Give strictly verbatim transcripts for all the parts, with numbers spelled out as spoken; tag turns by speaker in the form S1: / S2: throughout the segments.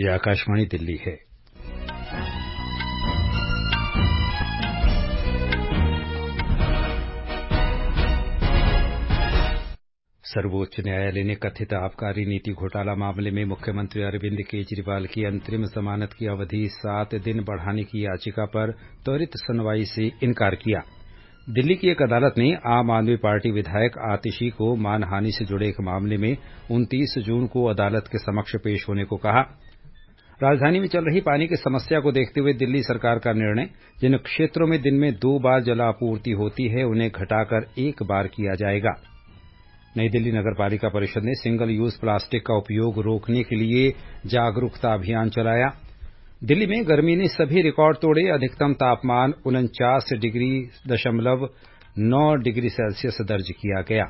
S1: ये आकाशवाणी दिल्ली है। सर्वोच्च न्यायालय ने कथित आबकारी नीति घोटाला मामले में मुख्यमंत्री अरविंद केजरीवाल की अंतरिम जमानत की अवधि सात दिन बढ़ाने की याचिका पर त्वरित सुनवाई से इनकार किया। दिल्ली की एक अदालत ने आम आदमी पार्टी विधायक आतिशी को मानहानि से जुड़े एक मामले में उनतीस जून को अदालत के समक्ष पेश होने को कहा। राजधानी में चल रही पानी की समस्या को देखते हुए दिल्ली सरकार का निर्णय, जिन क्षेत्रों में दिन में दो बार जलापूर्ति होती है उन्हें घटाकर एक बार किया जाएगा। नई दिल्ली नगर पालिका परिषद ने सिंगल यूज प्लास्टिक का उपयोग रोकने के लिए जागरूकता अभियान चलाया। दिल्ली में गर्मी ने सभी रिकॉर्ड तोड़े। अधिकतम तापमान उनचास डिग्री दशमलव नौ डिग्री सेल्सियस दर्ज किया गया।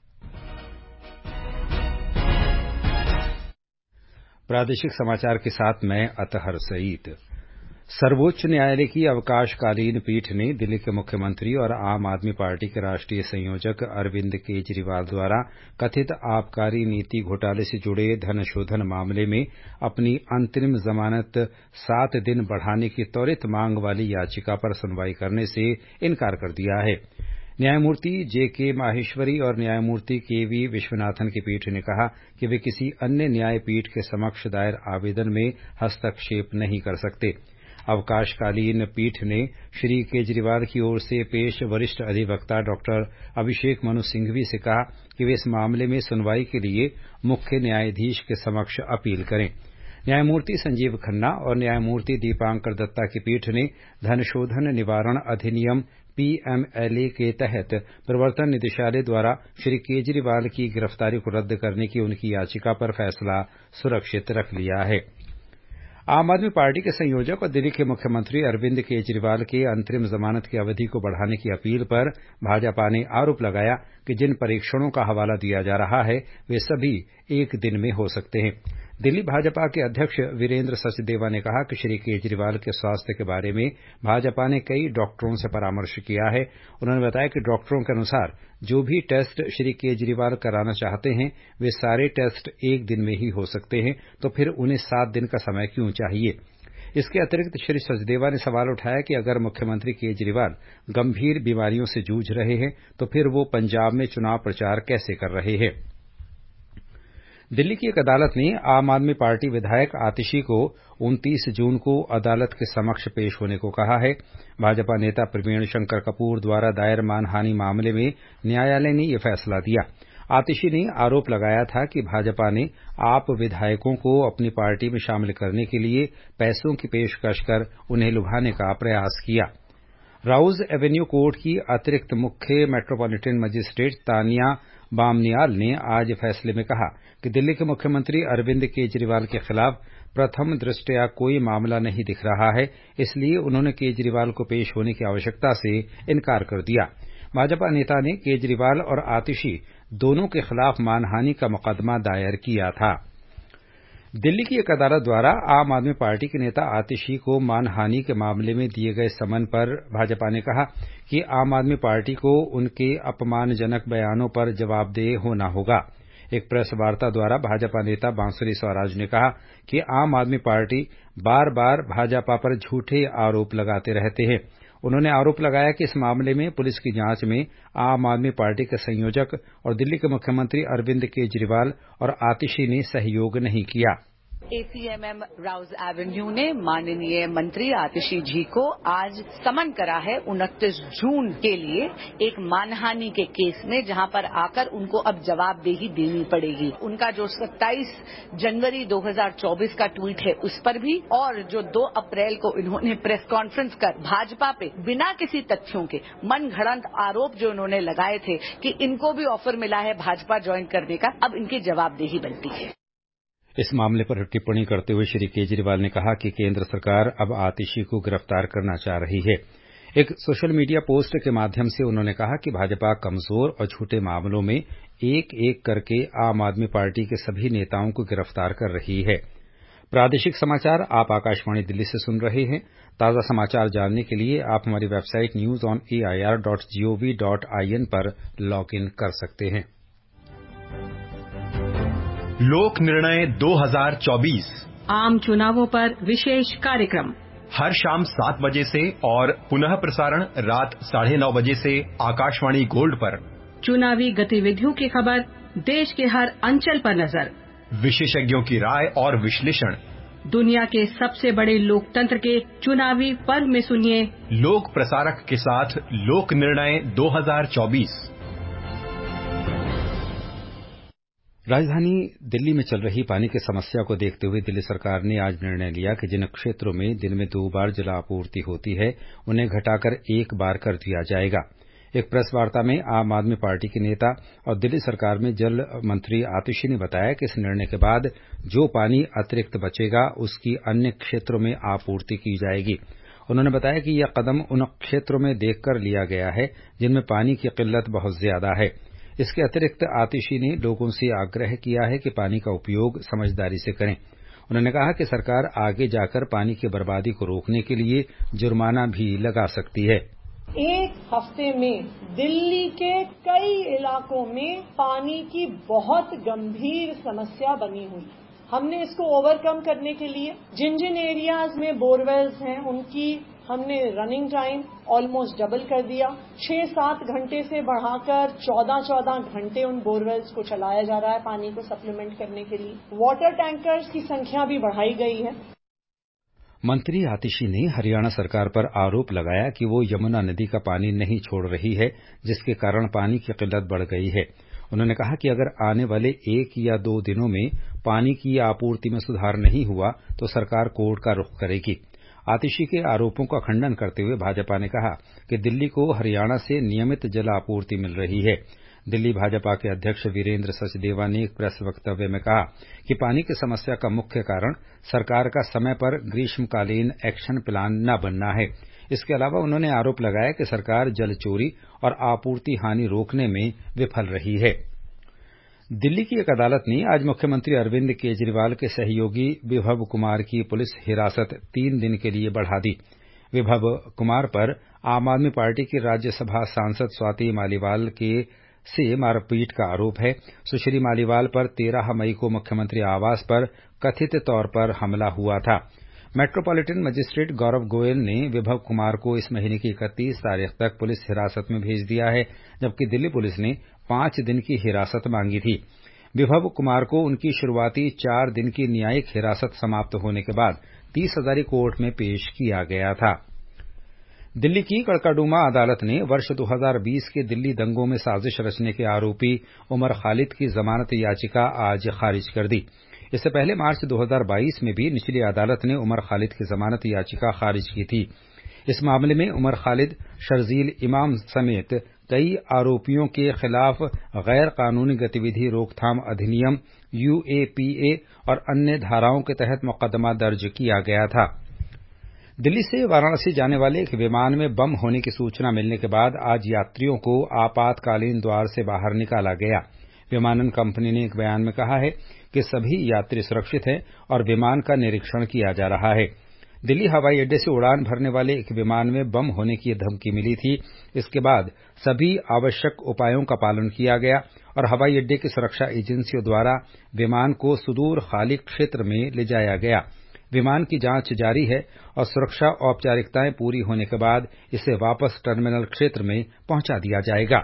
S1: प्रादेशिक समाचार के साथ मैं अतहर सईद। सर्वोच्च न्यायालय की अवकाशकालीन पीठ ने दिल्ली के मुख्यमंत्री और आम आदमी पार्टी के राष्ट्रीय संयोजक अरविंद केजरीवाल द्वारा कथित आबकारी नीति घोटाले से जुड़े धनशोधन मामले में अपनी अंतरिम जमानत सात दिन बढ़ाने की त्वरित मांग वाली याचिका पर सुनवाई करने से इनकार कर दिया है। न्यायमूर्ति जे के माहेश्वरी और न्यायमूर्ति के वी विश्वनाथन की पीठ ने कहा कि वे किसी अन्य न्यायपीठ के समक्ष दायर आवेदन में हस्तक्षेप नहीं कर सकते। अवकाशकालीन पीठ ने श्री केजरीवाल की ओर से पेश वरिष्ठ अधिवक्ता डॉक्टर अभिषेक मनु सिंघवी से कहा कि वे इस मामले में सुनवाई के लिए मुख्य न्यायाधीश के समक्ष अपील करें। न्यायमूर्ति संजीव खन्ना और न्यायमूर्ति दीपांकर दत्ता की पीठ ने धनशोधन निवारण अधिनियम पीएमएलए के तहत प्रवर्तन निदेशालय द्वारा श्री केजरीवाल की गिरफ्तारी को रद्द करने की उनकी याचिका पर फैसला सुरक्षित रख लिया है। आम आदमी पार्टी के संयोजक और दिल्ली के मुख्यमंत्री अरविंद केजरीवाल के अंतरिम जमानत की अवधि को बढ़ाने की अपील पर भाजपा ने आरोप लगाया कि जिन परीक्षणों का हवाला दिया जा रहा है वे सभी एक दिन में हो सकते हैं। दिल्ली भाजपा के अध्यक्ष वीरेंद्र सचदेवा ने कहा कि श्री केजरीवाल के स्वास्थ्य के बारे में भाजपा ने कई डॉक्टरों से परामर्श किया है। उन्होंने बताया कि डॉक्टरों के अनुसार जो भी टेस्ट श्री केजरीवाल कराना चाहते हैं वे सारे टेस्ट एक दिन में ही हो सकते हैं, तो फिर उन्हें सात दिन का समय क्यों चाहिए। इसके अतिरिक्त श्री सचदेवा ने सवाल उठाया कि अगर मुख्यमंत्री केजरीवाल गंभीर बीमारियों से जूझ रहे हैं तो फिर वो पंजाब में चुनाव प्रचार कैसे कर रहे हैं। दिल्ली की एक अदालत ने आम आदमी पार्टी विधायक आतिशी को उनतीस जून को अदालत के समक्ष पेश होने को कहा है। भाजपा नेता प्रवीण शंकर कपूर द्वारा दायर मानहानि मामले में न्यायालय ने यह फैसला दिया। आतिशी ने आरोप लगाया था कि भाजपा ने आप विधायकों को अपनी पार्टी में शामिल करने के लिए पैसों की पेशकश कर उन्हें लुभाने का प्रयास किया। राउज एवेन्यू कोर्ट की अतिरिक्त मुख्य मेट्रोपॉलिटन मजिस्ट्रेट तानिया बामनियाल ने आज फैसले में कहा कि दिल्ली के मुख्यमंत्री अरविंद केजरीवाल के खिलाफ प्रथम दृष्टया कोई मामला नहीं दिख रहा है, इसलिए उन्होंने केजरीवाल को पेश होने की आवश्यकता से इनकार कर दिया। भाजपा नेता ने केजरीवाल और आतिशी दोनों के खिलाफ मानहानि का मुकदमा दायर किया था। दिल्ली की एक अदालत द्वारा आम आदमी पार्टी के नेता आतिशी को मानहानि के मामले में दिए गए समन पर भाजपा ने कहा कि आम आदमी पार्टी को उनके अपमानजनक बयानों पर जवाबदेह होना होगा। एक प्रेस वार्ता द्वारा भाजपा नेता बांसुरी स्वराज ने कहा कि आम आदमी पार्टी बार बार भाजपा पर झूठे आरोप लगाते रहते हैं। उन्होंने आरोप लगाया कि इस मामले में पुलिस की जांच में आम आदमी पार्टी के संयोजक और दिल्ली के मुख्यमंत्री अरविंद केजरीवाल और आतिशी ने सहयोग नहीं किया।
S2: एसीएमएम राउज एवेन्यू ने माननीय मंत्री आतिशी जी को आज समन करा है उनतीस जून के लिए एक मानहानि के केस में, जहां पर आकर उनको अब जवाबदेही देनी पड़ेगी। उनका जो सत्ताईस जनवरी दो हज़ार चौबीस का ट्वीट है उस पर भी, और जो दो अप्रैल को इन्होंने प्रेस कॉन्फ्रेंस कर भाजपा पे बिना किसी तथ्यों के मन घड़ंत आरोप जो उन्होंने लगाए थे कि इनको भी ऑफर मिला है भाजपा ज्वाइन करने का, अब इनकी जवाबदेही बनती है।
S1: इस मामले पर टिप्पणी करते हुए श्री केजरीवाल ने कहा कि केंद्र सरकार अब आतिशी को गिरफ्तार करना चाह रही है। एक सोशल मीडिया पोस्ट के माध्यम से उन्होंने कहा कि भाजपा कमजोर और झूठे मामलों में एक एक करके आम आदमी पार्टी के सभी नेताओं को गिरफ्तार कर रही है। प्रादेशिक समाचार आप आकाशवाणी दिल्ली से सुन रहे हैं। ताजा समाचार जानने के लिए आप हमारी website news on A I R dot G O V dot I N पर लॉग इन कर सकते हैं।
S3: लोक निर्णय दो हज़ार चौबीस आम चुनावों पर विशेष कार्यक्रम
S4: हर शाम सात बजे से और पुनः प्रसारण रात साढ़े नौ बजे से आकाशवाणी गोल्ड पर।
S3: चुनावी गतिविधियों की खबर, देश के हर अंचल पर नजर,
S4: विशेषज्ञों की राय और विश्लेषण।
S3: दुनिया के सबसे बड़े लोकतंत्र के चुनावी पर्व में सुनिए
S4: लोक प्रसारक के साथ लोक निर्णय दो हज़ार चौबीस।
S1: राजधानी दिल्ली में चल रही पानी की समस्या को देखते हुए दिल्ली सरकार ने आज निर्णय लिया कि जिन क्षेत्रों में दिन में दो बार जल आपूर्ति होती है उन्हें घटाकर एक बार कर दिया जाएगा। एक प्रेस वार्ता में आम आदमी पार्टी के नेता और दिल्ली सरकार में जल मंत्री आतिशी ने बताया कि इस निर्णय के बाद जो पानी अतिरिक्त बचेगा उसकी अन्य क्षेत्रों में आपूर्ति की जाएगी। उन्होंने बताया कि यह कदम उन क्षेत्रों में देखकर लिया गया है जिनमें पानी की किल्लत बहुत ज्यादा है। इसके अतिरिक्त आतिशी ने लोगों से आग्रह किया है कि पानी का उपयोग समझदारी से करें। उन्होंने कहा कि सरकार आगे जाकर पानी की बर्बादी को रोकने के लिए जुर्माना भी लगा सकती है।
S5: एक हफ्ते में दिल्ली के कई इलाकों में पानी की बहुत गंभीर समस्या बनी हुई। हमने इसको ओवरकम करने के लिए जिन जिन एरियाज में बोरवेल्स हैं उनकी हमने रनिंग टाइम ऑलमोस्ट डबल कर दिया। छह सात घंटे से बढ़ाकर चौदह चौदह घंटे उन बोरवेल्स को चलाया जा रहा है पानी को सप्लीमेंट करने के लिए। वाटर टैंकर्स की संख्या भी बढ़ाई गई है।
S1: मंत्री आतिशी ने हरियाणा सरकार पर आरोप लगाया कि वो यमुना नदी का पानी नहीं छोड़ रही है, जिसके कारण पानी की किल्लत बढ़ गई है। उन्होंने कहा कि अगर आने वाले एक या दो दिनों में पानी की आपूर्ति में सुधार नहीं हुआ तो सरकार कोर्ट का रुख करेगी। आतिशी के आरोपों का खंडन करते हुए भाजपा ने कहा कि दिल्ली को हरियाणा से नियमित जल आपूर्ति मिल रही है। दिल्ली भाजपा के अध्यक्ष वीरेंद्र सचदेवा ने एक प्रेस वक्तव्य में कहा कि पानी की समस्या का मुख्य कारण सरकार का समय पर ग्रीष्मकालीन एक्शन प्लान न बनना है। इसके अलावा उन्होंने आरोप लगाया कि सरकार जल चोरी और आपूर्ति हानि रोकने में विफल रही है। दिल्ली की एक अदालत ने आज मुख्यमंत्री अरविंद केजरीवाल के सहयोगी विभव कुमार की पुलिस हिरासत तीन दिन के लिए बढ़ा दी। विभव कुमार पर आम आदमी पार्टी की राज्यसभा सांसद स्वाति मालीवाल के से मारपीट का आरोप है। सुश्री मालीवाल पर तेरह मई को मुख्यमंत्री आवास पर कथित तौर पर हमला हुआ था। मेट्रोपॉलिटन मजिस्ट्रेट गौरव गोयल ने विभव कुमार को इस महीने की इकतीस तारीख तक पुलिस हिरासत में भेज दिया है, जबकि दिल्ली पुलिस ने पांच दिन की हिरासत मांगी थी। विभव कुमार को उनकी शुरुआती चार दिन की न्यायिक हिरासत समाप्त होने के बाद तीस हजारी कोर्ट में पेश किया गया था। दिल्ली की कड़काडूमा अदालत ने वर्ष दो हज़ार बीस के दिल्ली दंगों में साजिश रचने के आरोपी उमर खालिद की जमानत याचिका आज खारिज कर दी। इससे पहले मार्च दो हज़ार बाईस में भी निचली अदालत ने उमर खालिद की जमानत याचिका खारिज की थी। इस मामले में उमर खालिद, शर्जील इमाम समेत कई आरोपियों के खिलाफ गैर कानूनी गतिविधि रोकथाम अधिनियम यूएपीए और अन्य धाराओं के तहत मुकदमा दर्ज किया गया था। दिल्ली से वाराणसी जाने वाले एक विमान में बम होने की सूचना मिलने के बाद आज यात्रियों को आपातकालीन द्वार से बाहर निकाला गया। विमानन कंपनी ने एक बयान में कहा है कि सभी यात्री सुरक्षित हैं और विमान का निरीक्षण किया जा रहा है। दिल्ली हवाई अड्डे से उड़ान भरने वाले एक विमान में बम होने की धमकी मिली थी। इसके बाद सभी आवश्यक उपायों का पालन किया गया और हवाई अड्डे की सुरक्षा एजेंसियों द्वारा विमान को सुदूर खाली क्षेत्र में ले जाया गया। विमान की जांच जारी है और सुरक्षा औपचारिकताएं पूरी होने के बाद इसे वापस टर्मिनल क्षेत्र में पहुंचा दिया जाएगा।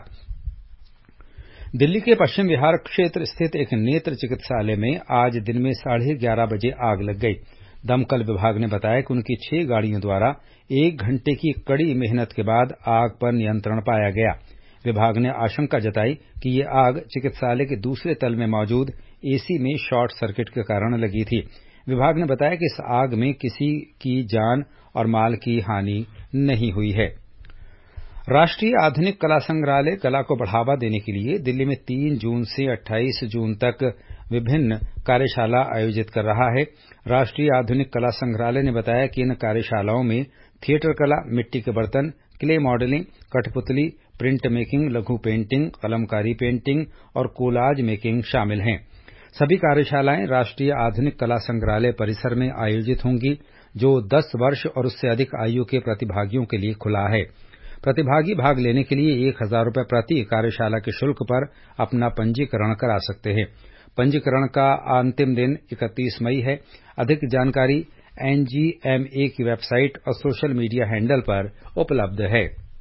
S1: दिल्ली के पश्चिम विहार क्षेत्र स्थित एक नेत्र चिकित्सालय में आज दिन में साढ़े ग्यारह बजे आग लग गई। दमकल विभाग ने बताया कि उनकी छह गाड़ियों द्वारा एक घंटे की कड़ी मेहनत के बाद आग पर नियंत्रण पाया गया। विभाग ने आशंका जताई कि ये आग चिकित्सालय के दूसरे तल में मौजूद एसी में शॉर्ट सर्किट के कारण लगी थी। विभाग ने बताया कि इस आग में किसी की जान और माल की हानि नहीं हुई है। राष्ट्रीय आधुनिक कला संग्रहालय कला को बढ़ावा देने के लिए दिल्ली में तीन जून से अट्ठाईस जून तक विभिन्न कार्यशाला आयोजित कर रहा है। राष्ट्रीय आधुनिक कला संग्रहालय ने बताया कि इन कार्यशालाओं में थिएटर कला, मिट्टी के बर्तन, क्ले मॉडलिंग, कठपुतली, प्रिंट मेकिंग, लघु पेंटिंग, कलमकारी पेंटिंग और कोलाज मेकिंग शामिल हैं। सभी कार्यशालाएं राष्ट्रीय आधुनिक कला संग्रहालय परिसर में आयोजित होंगी, जो दस वर्ष और उससे अधिक आयु के प्रतिभागियों के लिए खुला है। प्रतिभागी भाग लेने के लिए एक हजार रुपये प्रति कार्यशाला के शुल्क पर अपना पंजीकरण करा सकते हैं। पंजीकरण का अंतिम दिन इकतीस मई है। अधिक जानकारी एनजीएमए की वेबसाइट और सोशल मीडिया हैंडल पर उपलब्ध है।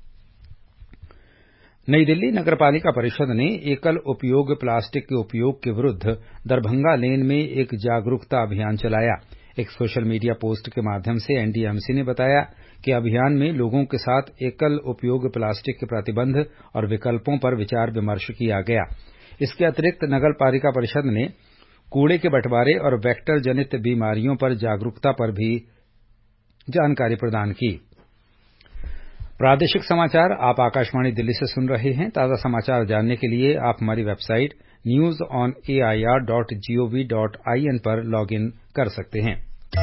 S1: नई दिल्ली नगरपालिका परिषद ने एकल उपयोग प्लास्टिक के उपयोग के विरुद्ध दरभंगा लेन में एक जागरूकता अभियान चलाया। एक सोशल मीडिया पोस्ट के माध्यम से एनडीएमसी ने बताया कि अभियान में लोगों के साथ एकल उपयोग प्लास्टिक के प्रतिबंध और विकल्पों पर विचार विमर्श किया गया। इसके अतिरिक्त नगरपालिका परिषद ने कूड़े के बंटवारे और वेक्टर जनित बीमारियों पर जागरूकता पर भी जानकारी प्रदान की। प्रादेशिक समाचार आप आकाशवाणी दिल्ली से सुन रहे हैं। ताज़ा समाचार जानने के लिए आप हमारी website news on A I R dot G O V dot I N पर लॉग इन कर सकते हैं।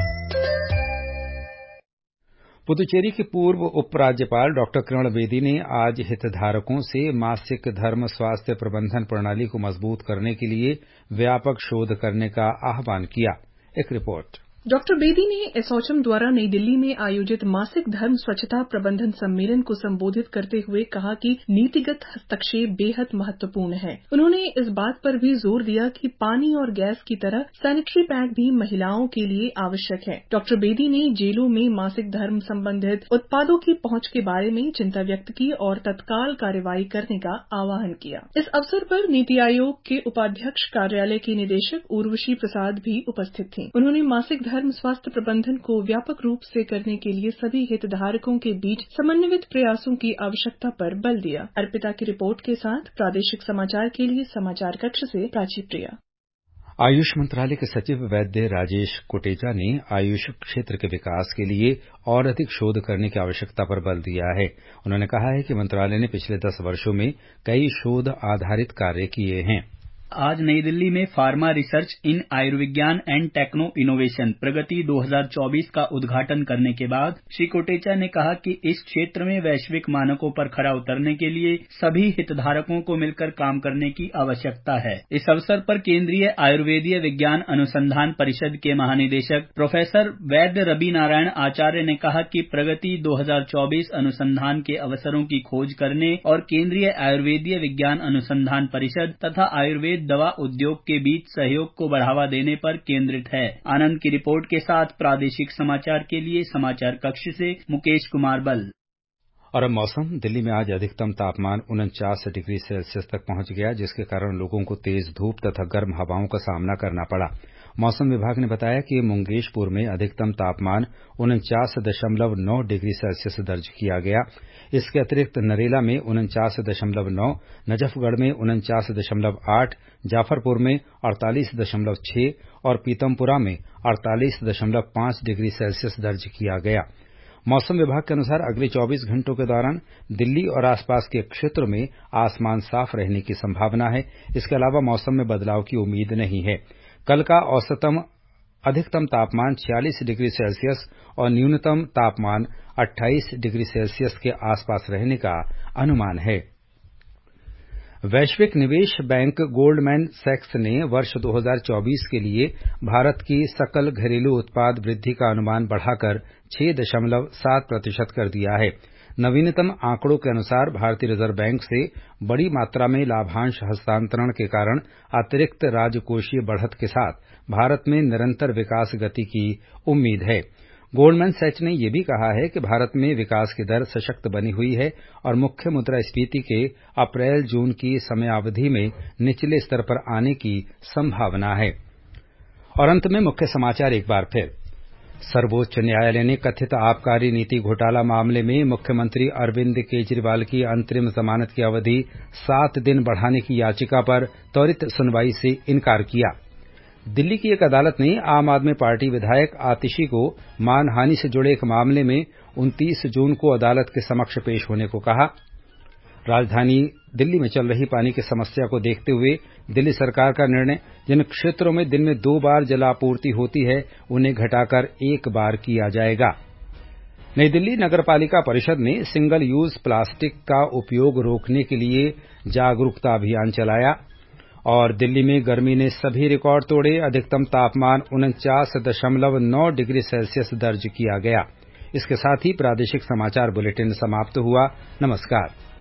S1: पुदुचेरी के पूर्व उपराज्यपाल डॉक्टर किरण बेदी ने आज हितधारकों से मासिक धर्म स्वास्थ्य प्रबंधन प्रणाली को मजबूत करने के लिए व्यापक शोध करने का आह्वान किया। एक रिपोर्ट।
S6: डॉक्टर बेदी ने एसोचैम द्वारा नई दिल्ली में आयोजित मासिक धर्म स्वच्छता प्रबंधन सम्मेलन को संबोधित करते हुए कहा कि नीतिगत हस्तक्षेप बेहद महत्वपूर्ण है। उन्होंने इस बात पर भी जोर दिया कि पानी और गैस की तरह सैनिटरी पैड भी महिलाओं के लिए आवश्यक है। डॉक्टर बेदी ने जेलों में मासिक धर्म संबंधित उत्पादों की पहुंच के बारे में चिंता व्यक्त की और तत्काल कार्रवाई करने का आह्वान किया। इस अवसर पर नीति आयोग के उपाध्यक्ष कार्यालय की निदेशक उर्वशी प्रसाद भी उपस्थित थीं। उन्होंने मासिक धर्म स्वास्थ्य प्रबंधन को व्यापक रूप से करने के लिए सभी हितधारकों के बीच समन्वित प्रयासों की आवश्यकता पर बल दिया। अर्पिता की रिपोर्ट के साथ प्रादेशिक समाचार के लिए समाचार कक्ष से प्राची प्रिया।
S1: आयुष मंत्रालय के सचिव वैद्य राजेश कोटेचा ने आयुष क्षेत्र के विकास के लिए और अधिक शोध करने की आवश्यकता पर बल दिया है। उन्होंने कहा है कि मंत्रालय ने पिछले दस वर्षों में कई शोध आधारित कार्य किए हैं।
S7: आज नई दिल्ली में फार्मा रिसर्च इन आयुर्विज्ञान एंड टेक्नो इनोवेशन प्रगति दो हज़ार चौबीस का उद्घाटन करने के बाद श्री कोटेचा ने कहा कि इस क्षेत्र में वैश्विक मानकों पर खरा उतरने के लिए सभी हितधारकों को मिलकर काम करने की आवश्यकता है। इस अवसर पर केंद्रीय आयुर्वेदीय विज्ञान अनुसंधान परिषद के महानिदेशक प्रोफेसर वैद्य रवि नारायण आचार्य ने कहा कि प्रगति दो हज़ार चौबीस अनुसंधान के अवसरों की खोज करने और केंद्रीय आयुर्वेदीय विज्ञान अनुसंधान परिषद तथा आयुर्वेद दवा उद्योग के बीच सहयोग को बढ़ावा देने पर केंद्रित है। आनंद की रिपोर्ट के साथ प्रादेशिक समाचार के लिए समाचार कक्ष से मुकेश कुमार बल।
S1: और अब मौसम। दिल्ली में आज अधिकतम तापमान उनचास डिग्री सेल्सियस तक पहुंच गया, जिसके कारण लोगों को तेज धूप तथा गर्म हवाओं का सामना करना पड़ा। मौसम विभाग ने बताया कि मुंगेशपुर में अधिकतम तापमान उनचास दशमलव नौ डिग्री सेल्सियस दर्ज किया गया। इसके अतिरिक्त नरेला में उनचास दशमलव नौ, नजफगढ़ में उनचास दशमलव आठ, जाफरपुर में अड़तालीस दशमलव छह और पीतमपुरा में अड़तालीस दशमलव पांच डिग्री सेल्सियस दर्ज किया गया। मौसम विभाग के अनुसार अगले चौबीस घंटों के दौरान दिल्ली और आसपास के क्षेत्रों में आसमान साफ रहने की संभावना है। इसके अलावा मौसम में बदलाव की उम्मीद नहीं है। कल का औसतम अधिकतम तापमान छियालीस डिग्री सेल्सियस और न्यूनतम तापमान अट्ठाईस डिग्री सेल्सियस के आसपास रहने का अनुमान है। वैश्विक निवेश बैंक गोल्डमैन सैक्स ने वर्ष दो हज़ार चौबीस के लिए भारत की सकल घरेलू उत्पाद वृद्धि का अनुमान बढ़ाकर छह दशमलव सात प्रतिशत कर दिया है। नवीनतम आंकड़ों के अनुसार भारतीय रिजर्व बैंक से बड़ी मात्रा में लाभांश हस्तांतरण के कारण अतिरिक्त राजकोषीय बढ़त के साथ भारत में निरंतर विकास गति की उम्मीद है। गोल्डमैन सैक्स ने यह भी कहा है कि भारत में विकास की दर सशक्त बनी हुई है और मुख्य मुद्रास्फीति के अप्रैल जून की समयावधि में निचले स्तर पर आने की संभावना है। और अंत में मुख्य समाचार एक बार फिर। सर्वोच्च न्यायालय ने कथित आबकारी नीति घोटाला मामले में मुख्यमंत्री अरविंद केजरीवाल की अंतरिम जमानत की अवधि सात दिन बढ़ाने की याचिका पर त्वरित सुनवाई से इनकार किया। दिल्ली की एक अदालत ने आम आदमी पार्टी विधायक आतिशी को मानहानि से जुड़े एक मामले में उनतीस जून को अदालत के समक्ष पेश होने को कहा। राजधानी दिल्ली में चल रही पानी की समस्या को देखते हुए दिल्ली सरकार का निर्णय, जिन क्षेत्रों में दिन में दो बार जलापूर्ति होती है उन्हें घटाकर एक बार किया जाएगा। नई दिल्ली नगरपालिका परिषद ने सिंगल यूज प्लास्टिक का उपयोग रोकने के लिए जागरूकता अभियान चलाया। और दिल्ली में गर्मी ने सभी रिकॉर्ड तोड़े। अधिकतम तापमान उनचास दशमलव नौ डिग्री सेल्सियस दर्ज किया गया। इसके साथ ही प्रादेशिक समाचार बुलेटिन समाप्त हुआ। नमस्कार।